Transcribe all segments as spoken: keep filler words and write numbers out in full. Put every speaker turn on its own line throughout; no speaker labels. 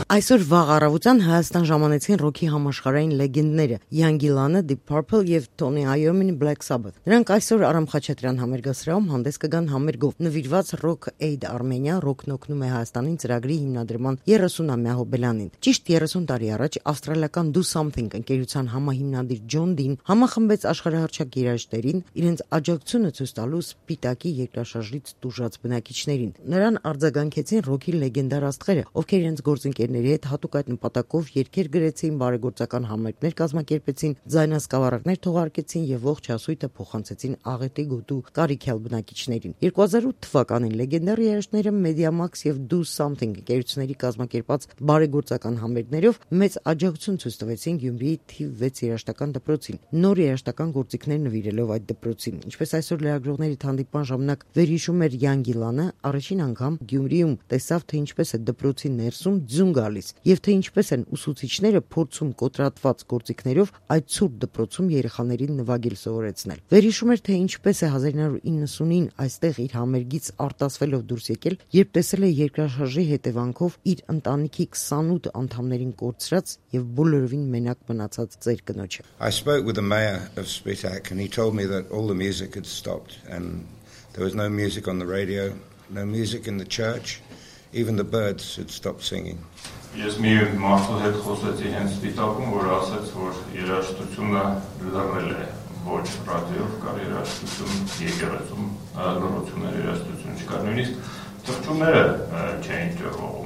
Այսօր վաղ առավոտյան Հայաստան ժամանեցին ռոքի համաշխարհային լեգենդները Իան Գիլանը, Deep Purple եւ Tony Iommi Black Sabbath։ Նրանք այսօր Արամ Խաչատրյան համերգասրահում հանդես կգան համերգով նվիրված Rock Aid Armenia ռոքն օգնում է Հայաստանին ծրագրի հիմնադրման երեսունամյա հոբելյանին։ Ճիշտ երեսուն տարի առաջ ավստրալիական Do Something ընկերության համահիմնադիր Ջոն Դին համախմբեց աշխարհահռչակ երաժիշտերին իրենց աջակցությունը ցույց տալու Սպիտակի երկրաշարժից տուժած բնակիչներին։ Նրան արձագանքեցին ռոքի լեգենդար աստղերը, ովքեր իրենց գործընկերների հետ հատուկ այդ նպատակով երգեր գրեցին, բարեգործական համերգներ կազմակերպեցին, ձայնասկավառակներ թողարկեցին եւ ողջ հասույթը փոխանցեցին աղետի գոտու կարիքյալ բնակիչներին։ երկու հազար ութ թվականին լեգենդար երաժիշտները Mediamax եւ Do Something ընկերությունների կազմակերպած բարեգործական համերգներով մեծ աջակցություն ցույց տվեցին Գյումրիի թիվ վեց երաժշտական դպրոցին, նոր երաժշտական գործիքներ նվիրելով այդ դպրոցին։ Ինչպես այսօր լրագրողների հանդիպման ժամանակ վերհիշում էր Իան Գիլանը, առաջին անգամ Գյումրիում տեսավ, թե ինչպես է դպրոցի ներսում ձուն գալիս եւ թե ինչպես են ուսուցիչները փորձում կոտրատված գործիքներով այդ ցուրտ դպրոցում երեխաներին նվագել սովորեցնել։ Վերհիշում էր, թե ինչպես է հազար ինը հարյուր իննսունին այստեղ իր համերգից արտասվելով դուրս եկել, երբ տեսել է երկրաշարժի հետևանքով իր ընտանիքի քսանութ անդամներին կորցրած եւ բոլորովին մենակ մնացած ծեր կնոջը։
I spoke with the mayor of Spitak and he told me that all the music had stopped and there was no music on the radio, no music in the church, even the birds had stopped singing.
Ես մի մարդու հետ խոսեցի հենց Սպիտակում, որ ասաց, որ երաժշտությունը լռել է, ոչ ռադիոյով կար երաժշտություն, եկեղեցում լռություններ երաժշտություն չկար, նույնիսկ թռչունները չէին ճեղողում։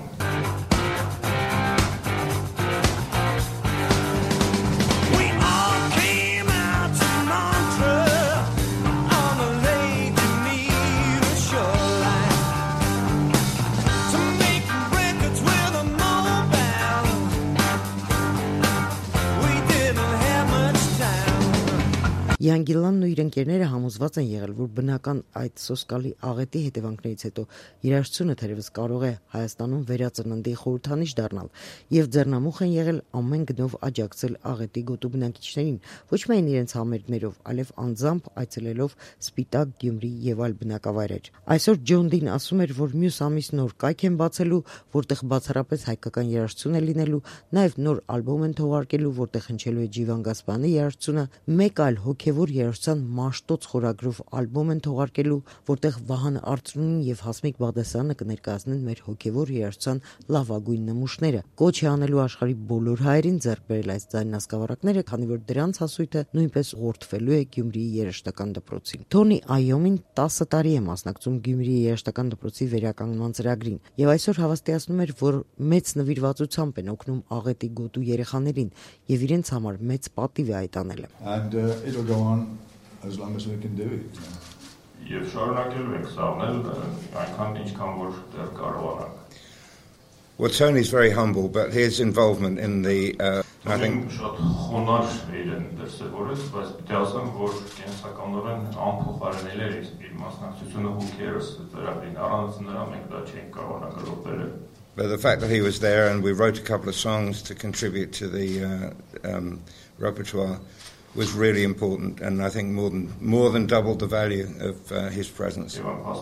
Իան Գիլանն ու իր ընկերները համոզված են եղել, որ բնական այդ սոսկալի աղետի հետևանքներից հետո երաժշտությունը թերևս կարող է Հայաստանում վերածննդի խորհրդանիշ դառնալ եւ ձեռնամուխ են եղել ամեն գնով աջակցել աղետի գոտու բնակիչներին, ոչ միայն իրենց համերգներով, այլև անձամբ այցելելով Սպիտակ, Գյումրի եւ այլ բնակավայրեր։ Այսօր Ջոն Դին ասում էր, որ մյուս ամիս նոր կայք են բացելու, որտեղ բացառապես հայկական երաժշտություն է լինելու, նաեւ նոր ալբոմ են թողարկելու, որտեղ հնչելու է Ջիվան Գասպարյանի երաժշտությունը, մեկ այլ հոգեվոր երաժշտության մաշտոց խորագրով ալբոմ են թողարկելու, որտեղ Վահան Արծրունին եւ Հասմիկ Բաղդասարյանը կներկայացնեն մեր հոգեվոր երաժշտության լավագույն նմուշները։ Կոչ է անելու աշխարհի բոլոր հայերին ձեռք բերել այս ձայնասկավառակները, քանի որ դրանց հասույթը նույնպես ուղղորդվելու է Գյումրիի երաժշտական դպրոցին։ Tony Iommi տասը տարի է մասնակցում Գյումրիի երաժշտական դպրոցի վերականգնման ծրագրին եւ այսօր հավաստիացնում էր, որ մեծ նվիրվածությամբ են օգնում աղետի գոտու երեխաներին եւ իրենց համար մեծ պատիվ է այդ անելը։
And uh, it'll go on as long as we can do it.
Եվ շարունակելու ենք սաղնել այնքան ինչքան որ դեռ կարողանանք։
Well, Tony's very humble, but his involvement in the uh, I think
շատ խոնար իրեն դրսևորեց, բայց պիտի ասեմ, որ կենսականորեն անփոխարինելի է իր մասնակցությունը հոգերս ծրագրին, առանց նրա մենք դա չենք կարողանա գլոբել։
But the fact that he was there and we wrote a couple of songs to contribute to the uh, um, repertoire was really important, and I think more than more than doubled the value of uh, his presence.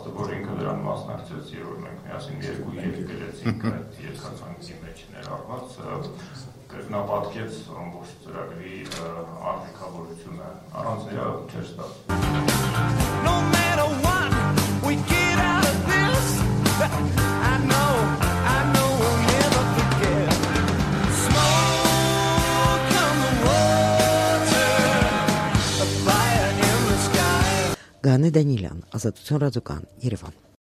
No matter what we get out of this, I know, I know we'll never forget. Smoke on the water, a fire in the sky.
Գանե Դանիելյան, Ազատություն ռադիոկան, Երևան։